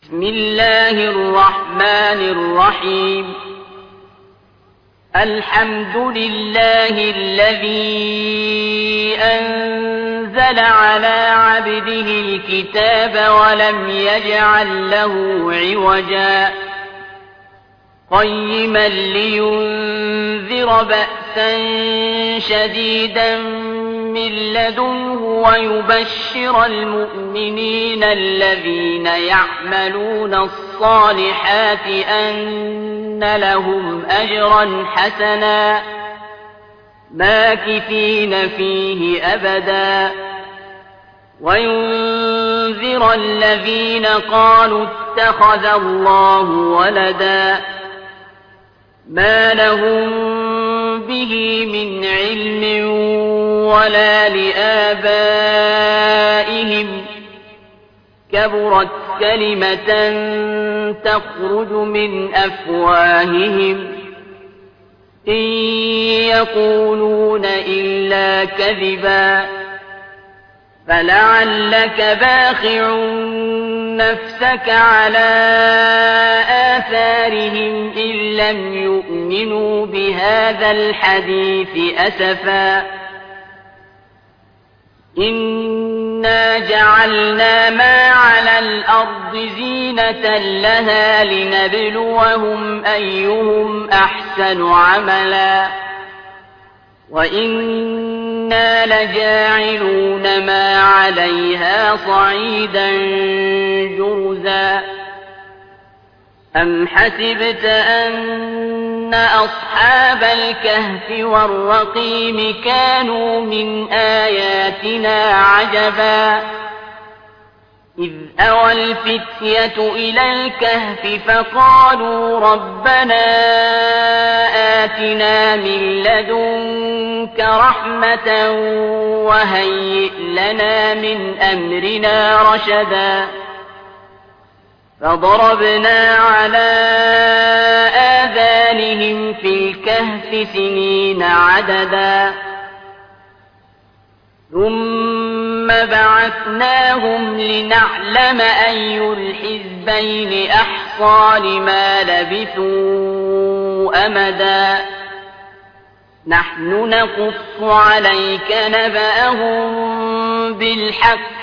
بسم الله الرحمن الرحيم. الحمد لله الذي أنزل على عبده الكتاب ولم يجعل له عوجا قيما لينذر بأسا شديدا من لدنه ويبشر المؤمنين الذين يعملون الصالحات أن لهم أجرا حسنا ماكثين فيه أبدا وينذر الذين قالوا اتخذ الله ولدا ما لهم به من علم ولا لآبائهم كبرت كلمة تخرج من أفواههم إن يقولون إلا كذبا فلعلك باخع نفسك على آثارهم إن لم يؤمنوا بهذا الحديث أسفا إنا جعلنا ما على الأرض زينة لها لنبلوهم أيهم أحسن عملا وإنا لجاعلون ما عليها صعيدا جرزا أم حسبت أن أصحاب الكهف والرقيم كانوا من آياتنا عجبا إذ أوى الفتية إلى الكهف فقالوا ربنا آتنا من لدنك رحمة وهيئ لنا من أمرنا رشدا فضربنا على آذانهم في الكهف سنين عددا ثم بعثناهم لنعلم أي الحزبين أحصى لما لبثوا أمدا نحن نقص عليك نبأهم بالحق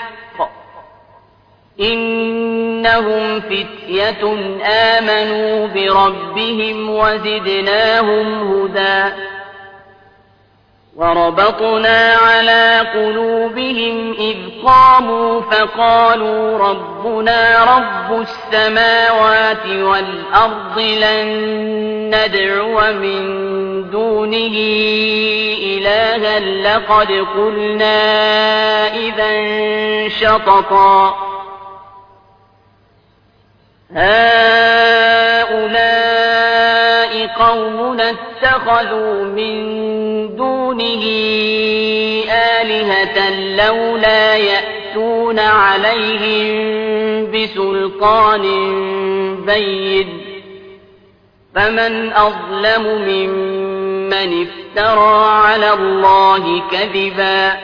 إنهم فتية آمنوا بربهم وزدناهم هدى وربطنا على قلوبهم إذ قاموا فقالوا ربنا رب السماوات والأرض لن ندعو من دونه إلها لقد قلنا إذا شططا هؤلاء قومنا اتخذوا من دونه آلهة لولا يأتون عليهم بسلطان بين فمن أظلم ممن افترى على الله كذبا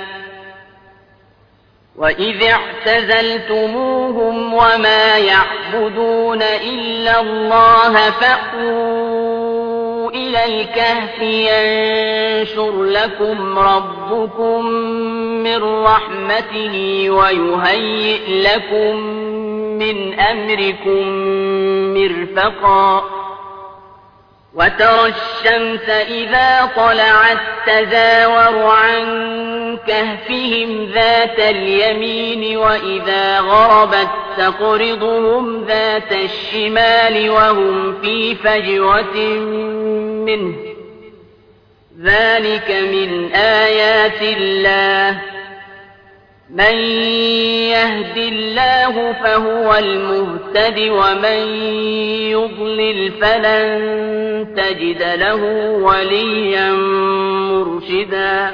وإذ اعتزلتموهم وما يعبدون إلا الله فأووا إلى الكهف ينشر لكم ربكم من رحمته ويهيئ لكم من أمركم مرفقا وترى الشمس إذا طلعت تزاور عن كهفهم ذات اليمين وإذا غربت تقرضهم ذات الشمال وهم في فجوة منه ذلك من آيات الله من يهد الله فهو المهتد ومن يضلل فلن تجد له وليا مرشدا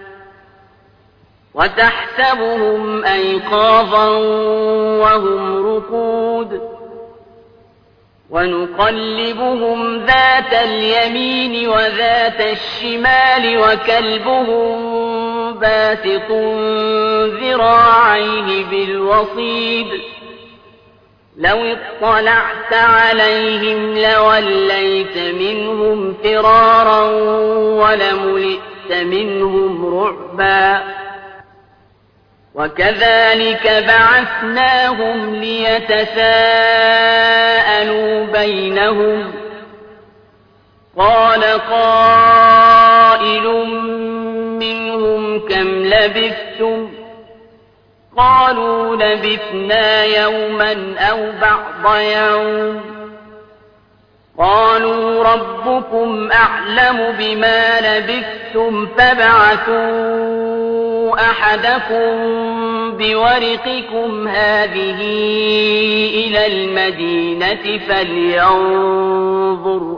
وتحسبهم أيقاظا وهم رقود ونقلبهم ذات اليمين وذات الشمال وكلبهم باسط ذراعيه بالوصيد لو اطلعت عليهم لوليت منهم فرارا ولملئت منهم رعبا وكذلك بعثناهم ليتساءلوا بينهم قال قائل منهم كم لبثتم قالوا لبثنا يوما أو بعض يوم قالوا ربكم أعلم بما لبثتم فابعثوا أحدكم بورقكم هذه إلى المدينة فلينظر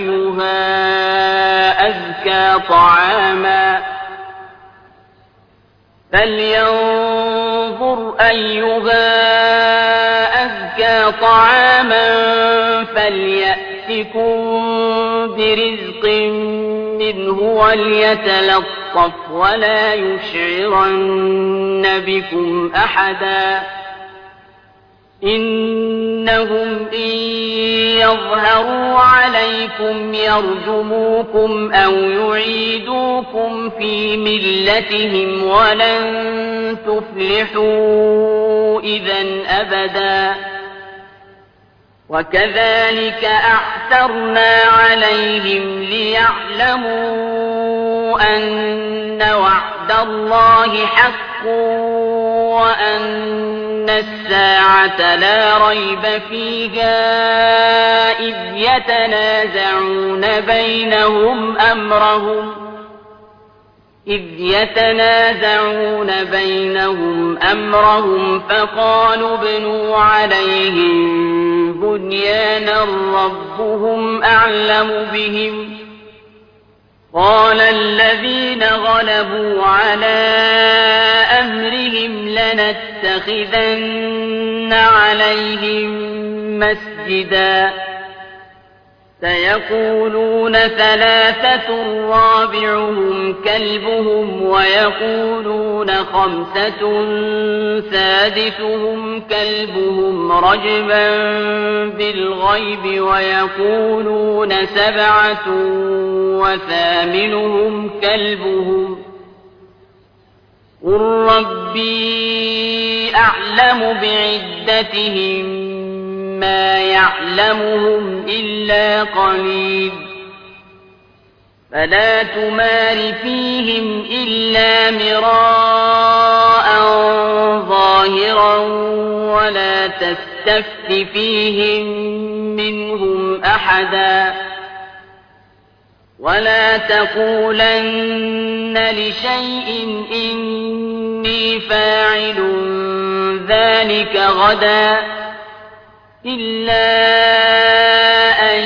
أيها أزكى طعاما فليأتكم برزق منه وليتلطف ولا يشعرن بكم أحدا إنهم إن يظهروا عليكم يرجموكم أو يعيدوكم في ملتهم ولن تفلحوا إذا أبدا وكذلك أعثرنا عليهم ليعلموا أن وعد الله حق وأن الساعة لا ريب فيها إذ يتنازعون بينهم أمرهم فقالوا ابنوا عليهم بنيانا ربهم أعلم بهم قال الذين غلبوا على أمرهم لنتخذن عليهم مسجدا سيقولون ثلاثة رابعهم كلبهم ويقولون خمسة سادسهم كلبهم رجما بالغيب ويقولون سبعة وثامنهم كلبهم قل ربي أعلم بعدتهم ما يعلمهم إلا قليل فلا تمار فيهم إلا مراء ظاهرا ولا تستفت فيهم منهم أحدا ولا تقولن لشيء إني فاعل ذلك غدا إلا أن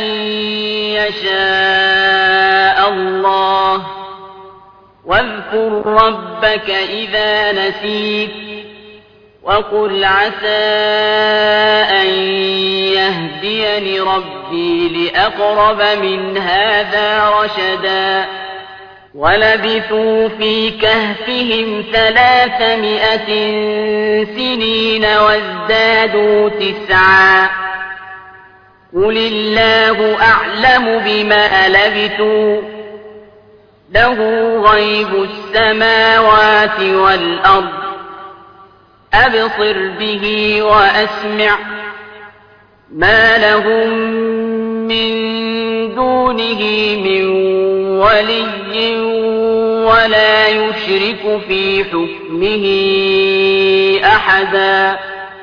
يشاء الله واذكر ربك إذا نسيت وقل عسى أن يهديني ربي لأقرب من هذا رشدا ولبثوا في كهفهم 300 سنين وازدادوا 9 قل الله أعلم بما لبثوا له غيب السماوات والأرض أبصر به وأسمع ما لهم من دونه من ولي ولا يشرك في حكمه أحدا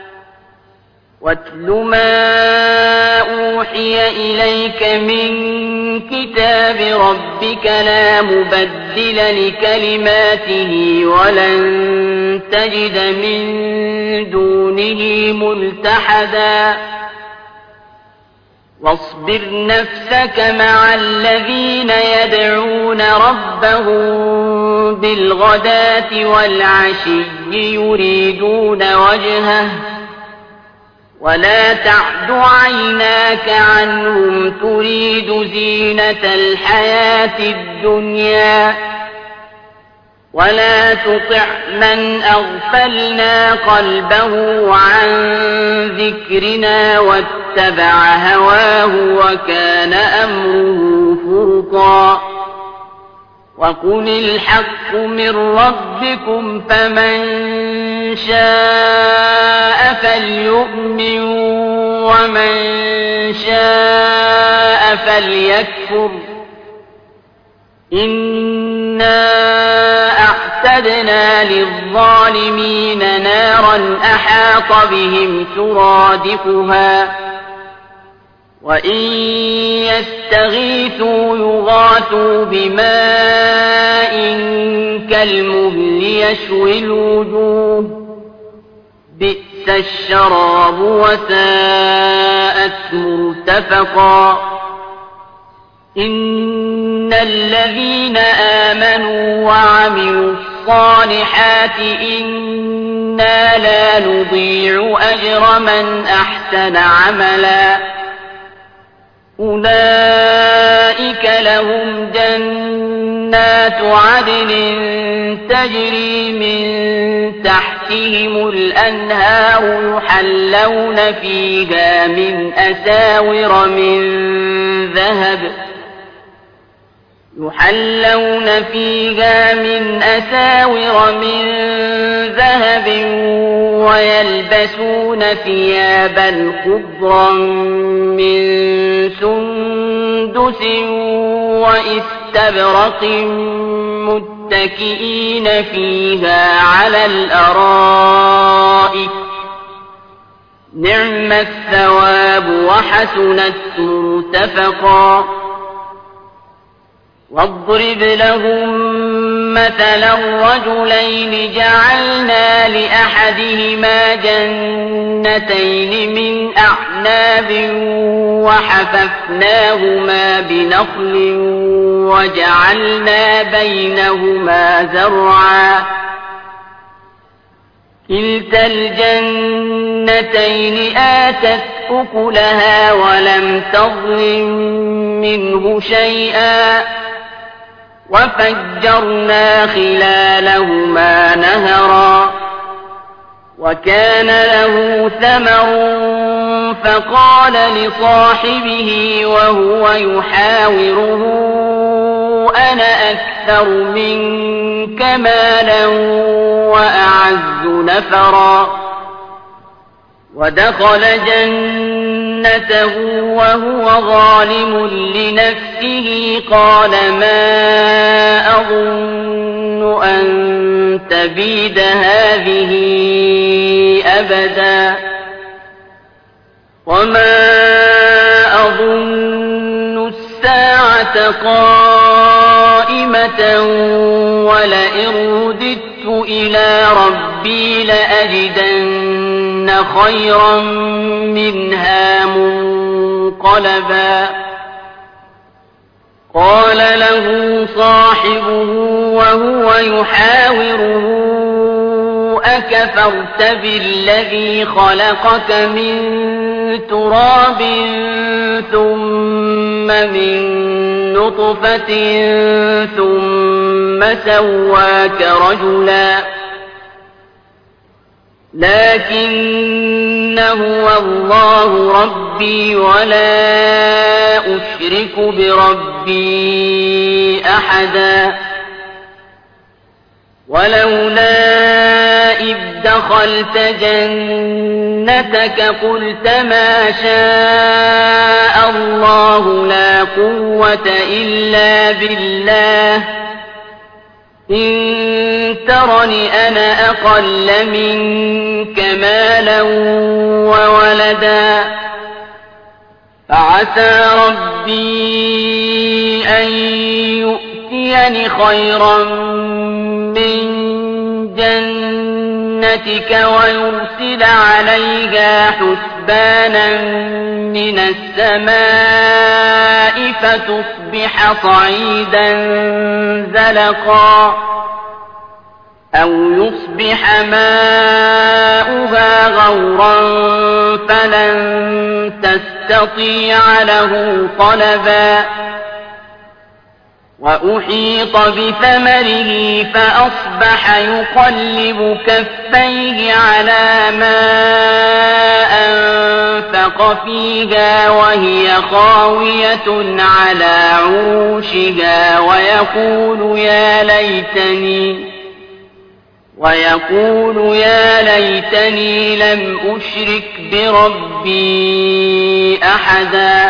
واتل ما أوحي إليك من كتاب ربك لا مبدل لكلماته ولن تجد من دونه ملتحدا واصبر نفسك مع الذين يدعون ربهم بالغداة والعشي يريدون وجهه ولا تعد عيناك عنهم تريد زينة الحياة الدنيا ولا تطع من أغفلنا قلبه عن ذكرنا واتبع هواه وكان أمره فرطا وقل الحق من ربكم فمن شاء فليؤمن ومن شاء فليكفر إنا أعتدنا للظالمين نارا أحاط بهم سرادقها وإن يستغيثوا يغاثوا بماء كالمهل يشوي الوجوه بئس الشراب وساءت مرتفقا إن الذين آمنوا وعملوا الصالحات إنا لا نضيع أجر من أحسن عملا أولئك لهم جنات عدن تجري من تحتهم الأنهار يحلون فيها من أساور من ذهب ويلبسون ثيابا خضرا من سندس وإستبرق متكئين فيها على الأرائك نعم الثواب وحسنت مرتفقا واضرب لهم مثلا رجلين جعلنا لأحدهما جنتين من أعناب وحففناهما بنخل وجعلنا بينهما زرعا كلتا الجنتين آتت أكلها ولم تظلم منه شيئا وفجرنا خلالهما نهرا وكان له ثمر فقال لصاحبه وهو يحاوره أنا أكثر منك مالا وأعز نفرا ودخل جنته وهو ظالم لنفسه قال ما أظن أن تبيد هذه أبدا وما أظن الساعة قائمة ولئن رددت إلى ربي لأجدن خيرا منها منقلبا قال له صاحبه وهو يحاوره أكفرت بالذي خلقك من تراب ثم من نطفة ثم سواك رجلا لكن هو الله ربي ولا أشرك بربي أحدا ولولا إذ دخلت جنتك قلت ما شاء الله لا قوة إلا بالله إن ترني أنا أقل منك مالا وولدا فعسى ربي أن يؤتيني خيرا من جنتك ويرسل عليها حسبانا من السماء فتصبح صعيدا زلقا أو يصبح ماؤها غورا فلن تستطيع له طلبا وأحيط بثمره فأصبح يقلب كفيه على ما أنفق فيها وهي خاوية على عروشها ويقول يا ليتني لم أشرك بربي أحدا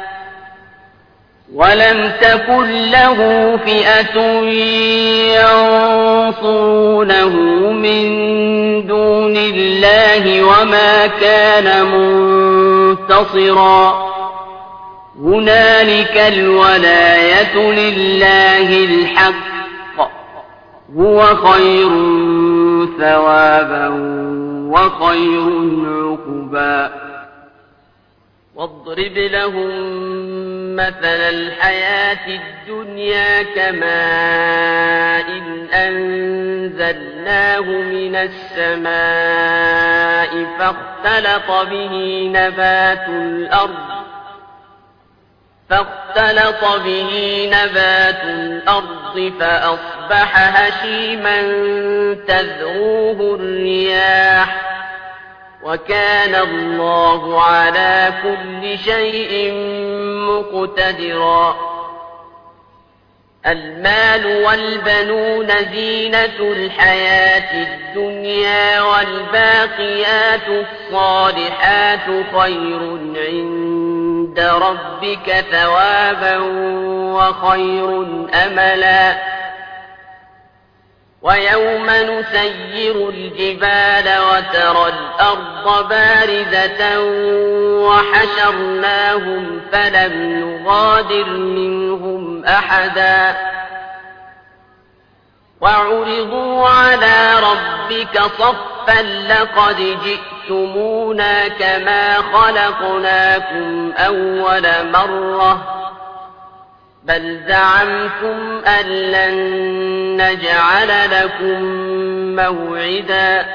ولم تكن له فئة ينصرونه من دون الله وما كان منتصرا هنالك الولاية لله الحق هو خير ثوابا وخير عقبا واضرب لهم مثل الحياة الدنيا كماء إن أنزلناه من السماء فاختلط به نبات الأرض فأصبح هشيما تذروه الرياح وكان الله على كل شيء مقتدرا المال والبنون زينة الحياة الدنيا والباقيات الصالحات خير عند ربك ثوابا وخير أملا ويوم نسير الجبال وترى الأرض بارزة وحشرناهم فلم نغادر منهم أحدا وعرضوا على ربك صفا لقد جئتمونا كما خلقناكم أول مرة بل زعمتم أن لن نجعل لكم موعدا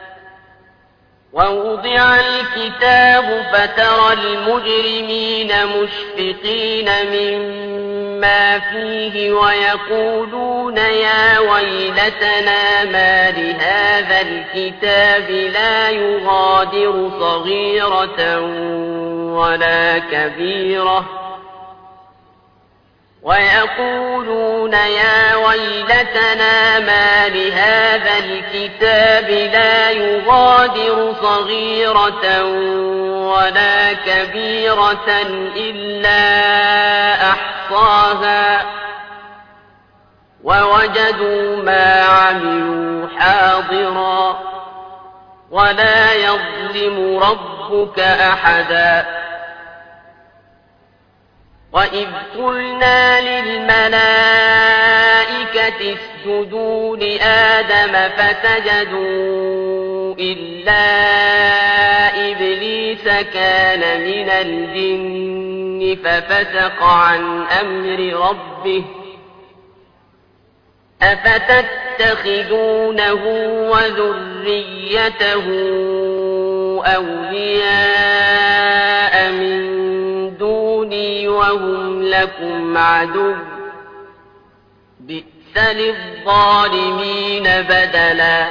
ووضع الكتاب فترى المجرمين مشفقين مما فيه ويقولون يا ويلتنا ما لهذا الكتاب لا يغادر صغيرة ولا كبيرة ويقولون يا ويلتنا ما لهذا الكتاب لا يغادر صغيرة ولا كبيرة إلا أحصاها ووجدوا ما عملوا حاضرا ولا يظلم ربك أحدا وإذ قلنا للملائكة اسجدوا لآدم فسجدوا إلا إبليس كان من الجن ففسق عن أمر ربه أفتتخذونه وذريته أولياء من دوني وهم لكم عدو بئس للظالمين بدلا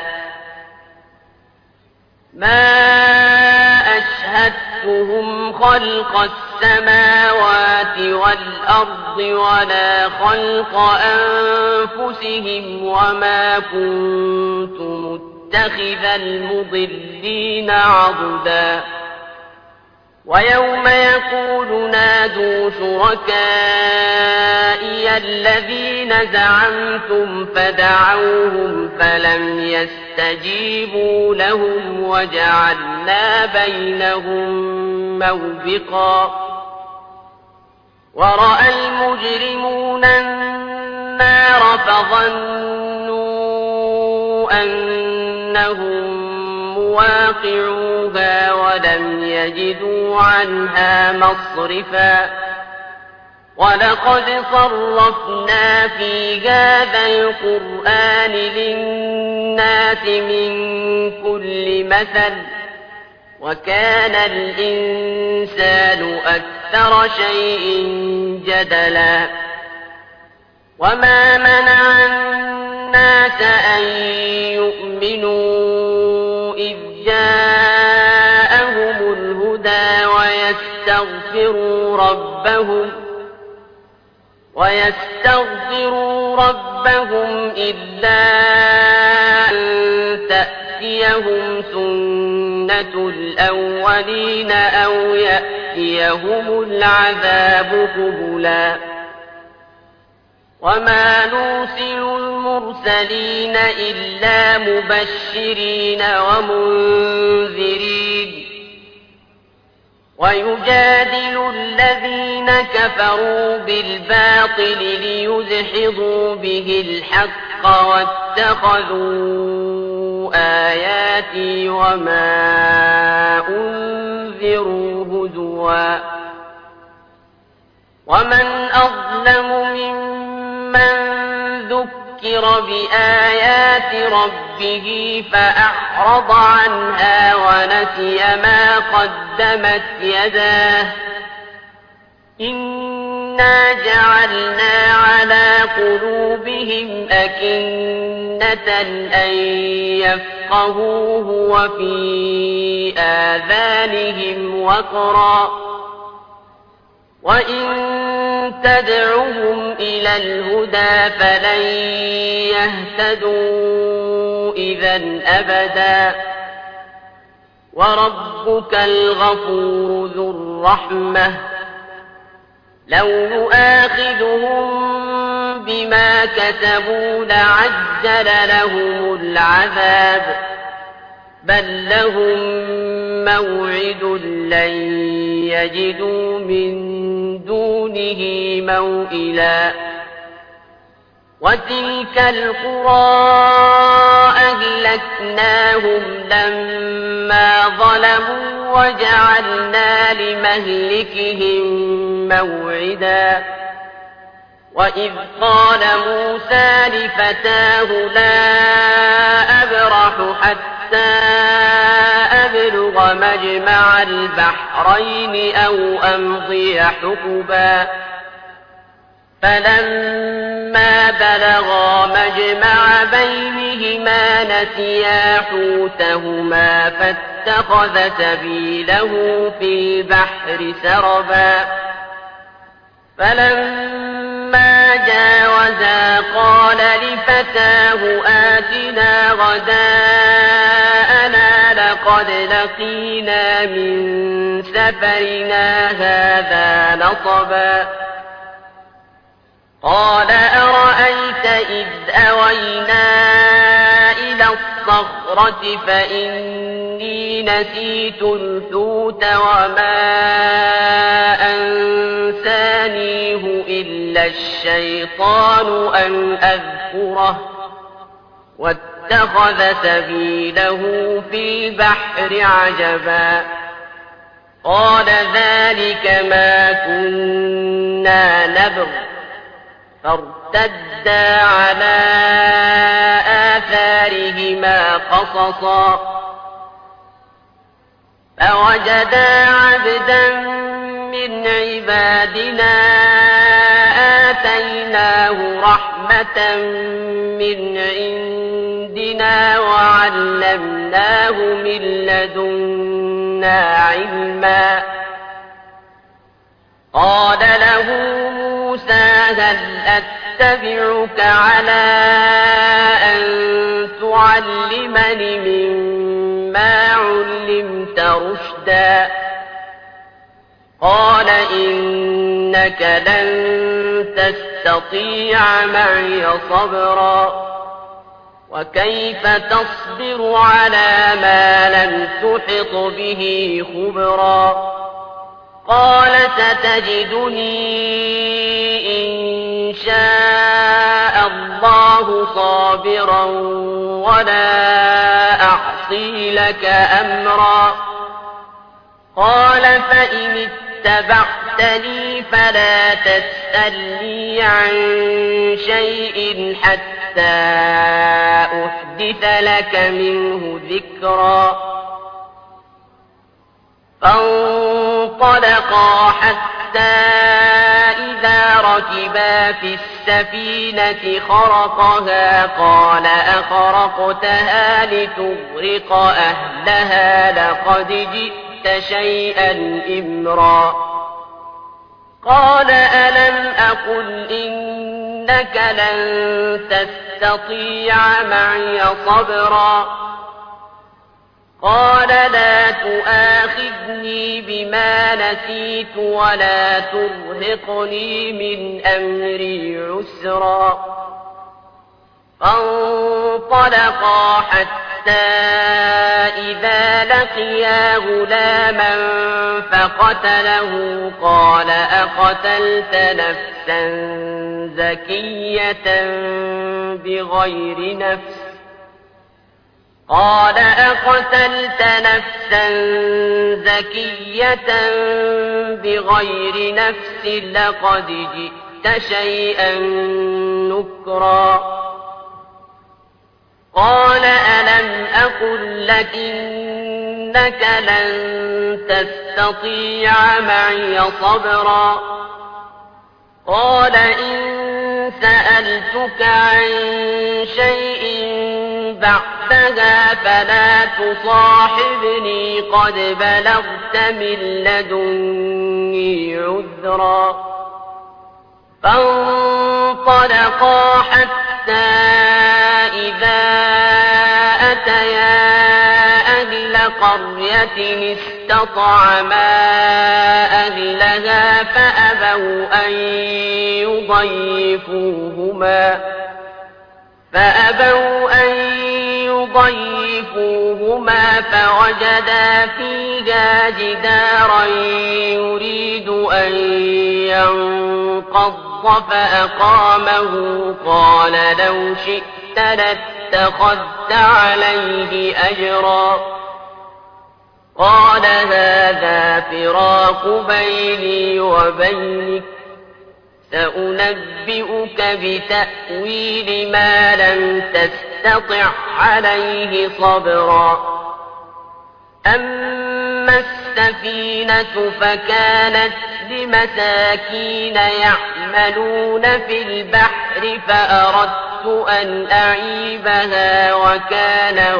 ما أشهدتهم خلق السماوات والأرض ولا خلق أنفسهم وما كنت متخذ المضلين عضدا ويوم يقول نادوا شركائي الذين زعمتم فدعوهم فلم يستجيبوا لهم وجعلنا بينهم موبقا ورأى المجرمون النار فظنوا أنهم مواقعوها ولم يجدوا عنها مصرفا ولقد صرفنا في هذا القرآن للناس من كل مثل وكان الإنسان أكثر شيء جدلا وما منع الناس أن يؤمنوا إذ جاءهم الهدى ويستغفروا ربهم إلا أن تأتيهم سنة الأولين أو يأتيهم العذاب قبلا وما نرسل المرسلين إلا مبشرين ومنذرين ويجادل الذين كفروا بالباطل ليدحضوا به الحق واتخذوا آياتي وما أنذروا هزوا ومن أظلم ممن ذكر بآيات ربه فأعرض عنها ونسي ما قدمت يداه إنا جعلنا على قلوبهم أكنة أن يفقهوه وفي آذانهم وقرا وإن تدعهم إلى الهدى فلن يهتدوا إذا أبدا وربك الغفور ذو الرحمة لو يؤاخذهم بما كسبوا لعجل لهم العذاب بل لهم موعد لن يجدوا من دونه موئلا وتلك القرى أهلكناهم لما ظلموا وجعلنا لمهلكهم موعدا وإذ قال موسى لفتاه لا أبرح حتى أبلغ مجمع البحرين أو أمضي حقبا فلما بلغا مجمع بينهما نسيا حوتهما فاتخذ سبيله في البحر سربا فلما جاوزا قال لفتاه آتنا غداءنا لقد لقينا من سفرنا هذا نصبا قال أرأيت إذ أوينا إلى الصخرة فإني نسيت الحوت وما أنسانيه إلا الشيطان أن أذكره واتخذ سبيله في البحر عجبا قال ذلك ما كنا نبغ فارتدا على آثارهما قصصا فوجدا عبدا من عبادنا آتيناه رحمة من عندنا وعلمناه من لدنا علما قال له موسى هل أتبعك على أن تعلمني مما علمت رشدا قال إنك لن تستطيع معي صبرا وكيف تصبر على ما لم تحط به خبرا قال ستجدني إن شاء الله صابرا ولا أعصي لك أمرا قال فإن اتبعتني فلا تسألني عن شيء حتى أحدث لك منه ذكرا فانطلقا حتى إذا ركبا في السفينة خرقها قال أخرقتها لتغرق أهلها لقد جئت شيئا إمرا قال ألم أقل إنك لن تستطيع معي صبرا قال لا تؤاخذني بما نسيت ولا ترهقني من أمري عسرا فانطلقا حتى إذا لقيا غلاما فقتله قال أقتلت نفسا زكية بغير نفس قال أقتلت نفسا زكية بغير نفس لقد جئت شيئا نكرا قال ألم أقل لك إنك لن تستطيع معي صبرا قال إن سألتك عن شيء بعدها فلا تصاحبني قد بلغت من لدني عذرا فانطلقا حتى إذا أتيا أهل قرية استطعما أهلها فأبوا أن يضيفوهما فوجدا فيها جدارا يريد أن ينقض فأقامه قال لو شئت لاتخذت عليه أجرا قال هذا فراق بيني وبينك سأنبئك بتأويل ما لم تستطع عليه صبرا أما السفينة فكانت لمساكين يعملون في البحر فأردت أن أعيبها وكان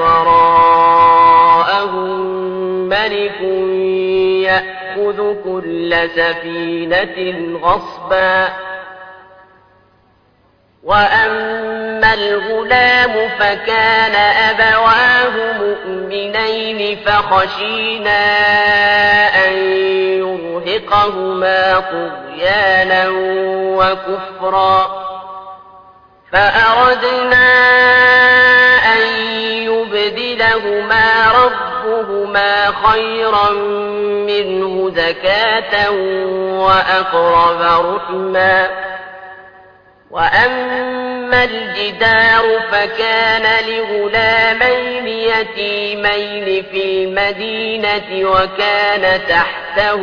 وراءهم ملك يأخذ كل سفينة غصبا وأما الغلام فكان أبواه مؤمنين فخشينا أن يرهقهما طغيانا وكفرا فأردنا أن يبدلهما ربهما خيرا منه زكاة وأقرب رحما وأما الجدار فكان لغلامين يتيمين في المدينة وكان تحته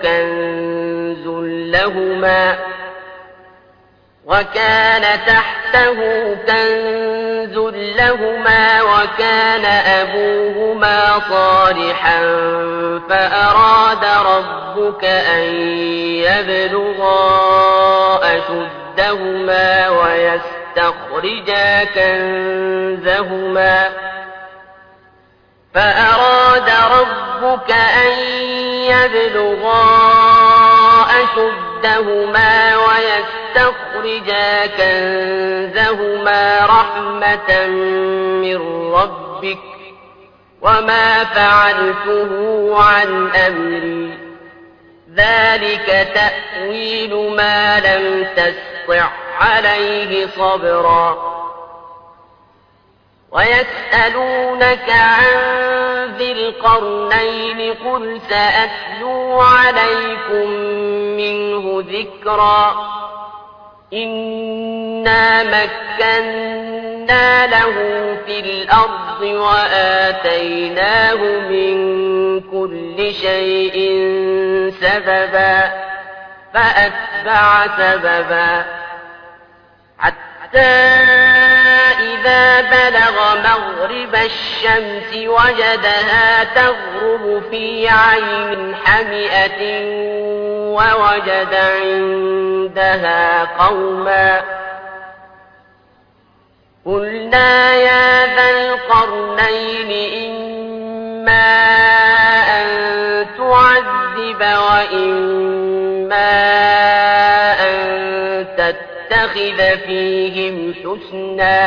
كنز لهما وكان أبوهما صالحا فأراد ربك أن يبلغا أشدهما ويستخرجا كنزهما رحمة من ربك وما فعلته عن أمري ذلك تأويل ما لم تستطع عليه صبرا ويسألونك عن ذي القرنين قل سأتلو عليكم منه ذكرا إنا مكنا له في الأرض وآتيناه من كل شيء سببا فأتبع سببا حتى إذا بلغ مغرب الشمس وجدها تغرب في عين حمئة ووجد عندها قوما قلنا يا ذا القرنين إما أن تعذب وإما أن تتخذ فيهم حسنا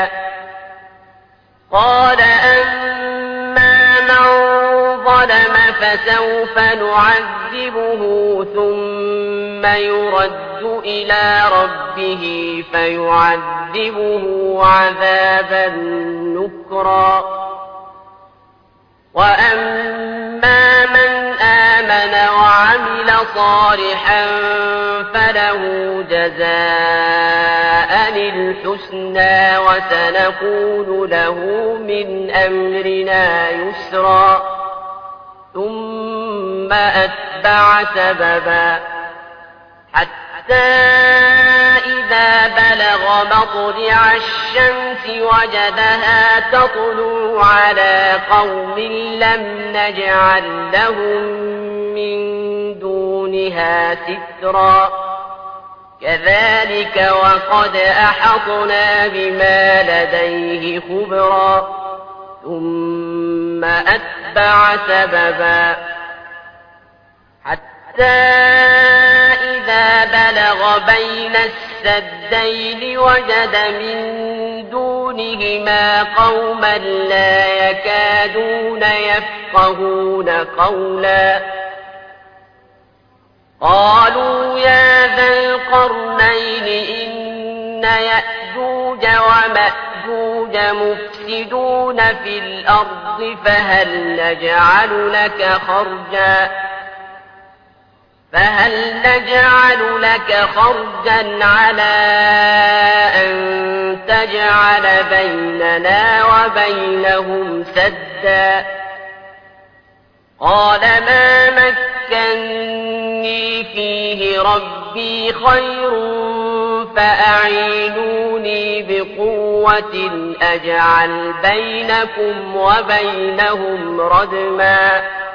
قال أما من ظلم فسوف نعذبه ثم يرد إلى ربه فيعذبه عذابا نكرا وأما من آمن وعمل صالحا فله جزاء الحسنى وسنقول له من أمرنا يسرا ثم أتبع سببا حتى إذا بلغ مطلع الشمس وجدها تطلع على قوم لم نجعل لهم من دونها سترا كذلك وقد أحطنا بما لديه خبرا ثم أتبع سببا حتى إذا بلغ بين السدين وجد من دونهما قوما لا يكادون يفقهون قولا قالوا يا ذا القرنين إن يأجوج ومأجوج مفسدون في الأرض فهل نجعل لك خرجا على أن تجعل بيننا وبينهم سدا قال ما مكني فيه ربي خير فأعينوني بقوة أجعل بينكم وبينهم ردما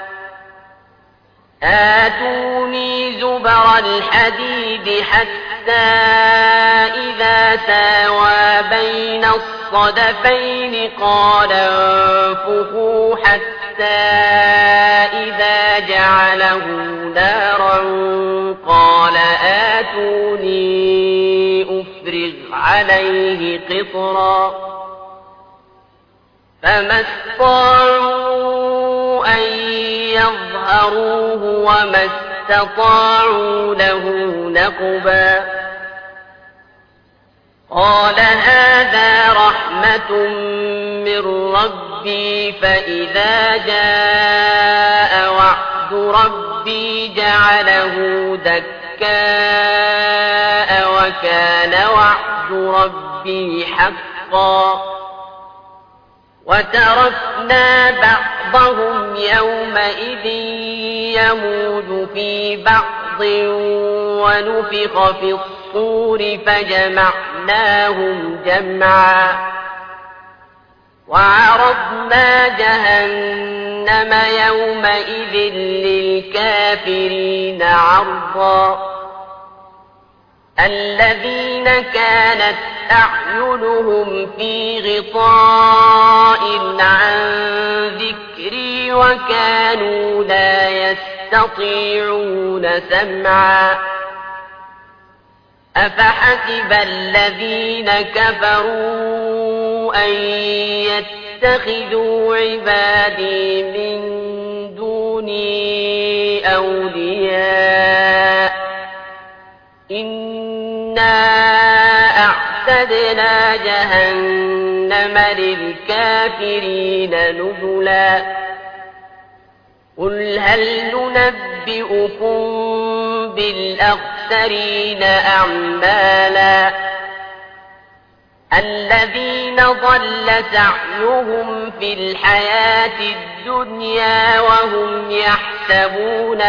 آتوني زبر الحديد حتى إذا ساوى بين الصدفين قال انفخوا حتى إذا جعله نارا قال آتوني أفرغ عليه قطرا فما استطاعوا أن يظهروه وما استطاعوا له نقبا قال هذا رحمة من ربي فإذا جاء وعد ربي جعله دكاء وكان وعد ربي حقا وتركنا بعضهم يومئذ يموج في بعض ونفخ في الصور فجمعناهم جمعا وعرضنا جهنم يومئذ للكافرين عرضا الذين كانت أعينهم في غطاء عن ذكري وكانوا لا يستطيعون سمعا أفحسب الذين كفروا أن يتخذوا عبادي من دوني أولياء إنا أعتدنا جهنم للكافرين نزلا قل هل ننبئكم بالأخسرين أعمالا الذين ضل سعيهم في الحياة الدنيا وهم يحسبون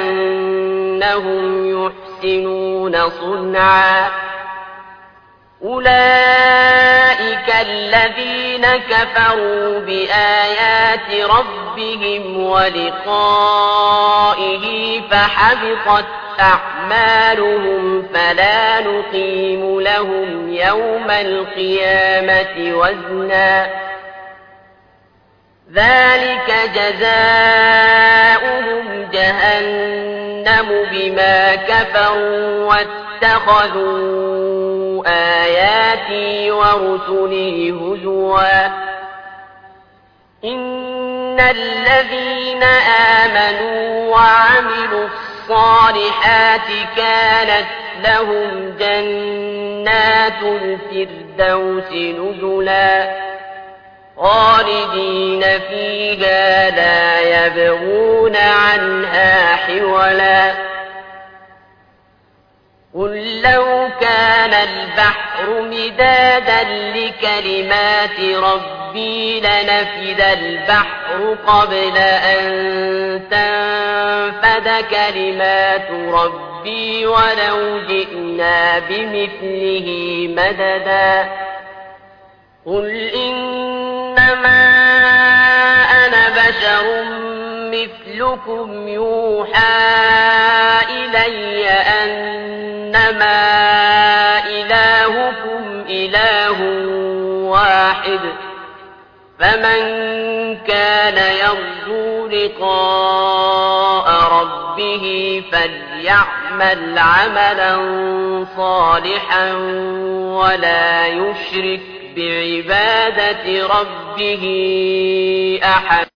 أنهم يحسنون صنعا أولئك الذين كفروا بآيات ربهم ولقائه فحبطت أعمالهم فلا نقيم لهم يوم القيامة وزنا ذلك جزاؤهم جهنم بما كفروا واتخذوا آياتي ورسلي هزوا إن الذين آمنوا وعملوا الصالحات كانت لهم جنات الفردوس نزلا خالدين فيها لا يبغون عنها حولا قل لو كان البحر مدادا لكلمات ربي لنفد البحر قبل أن تنفد كلمات ربي ولو جئنا بمثله مددا قل إنما أنا بشر مثلكم يوحى إلي أنما إلهكم إله واحد فمن كان يرجو لقاء ربه فليعمل عملا صالحا ولا يشرك بعبادة ربه أحد